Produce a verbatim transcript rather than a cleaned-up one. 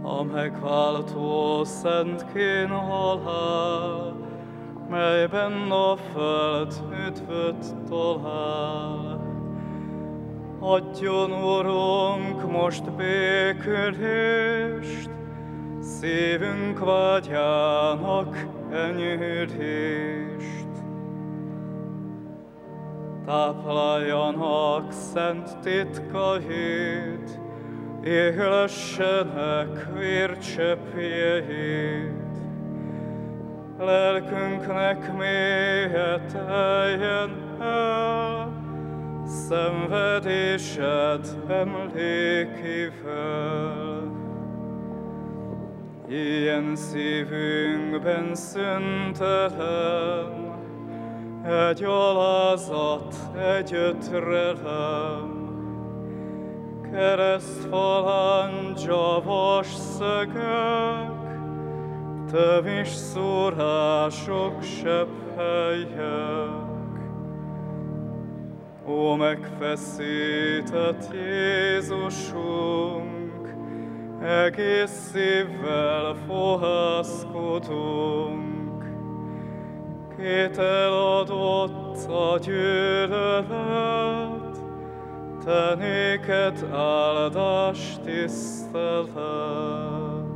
a megváltó szent kínhalál, melyben a föld üdvöt talál. Adjon, Urunk, most békülést, szívünk vágyának enyhülést. Tápláljanak szent titkait, éhlessenek vércseppjeit. Lelkünknek mélyet teljen el, szenvedésed emlékével. Ilyen szívünkben szüntelen, egy alázat, egy ötrelem. Keresztfalán gyavas szögek, tövis szórások sepphelyek. Ó, megfeszített Jézusunk, egész szívvel fohászkodunk. Két eladott a gyűlölet, te néked áldás tisztelet.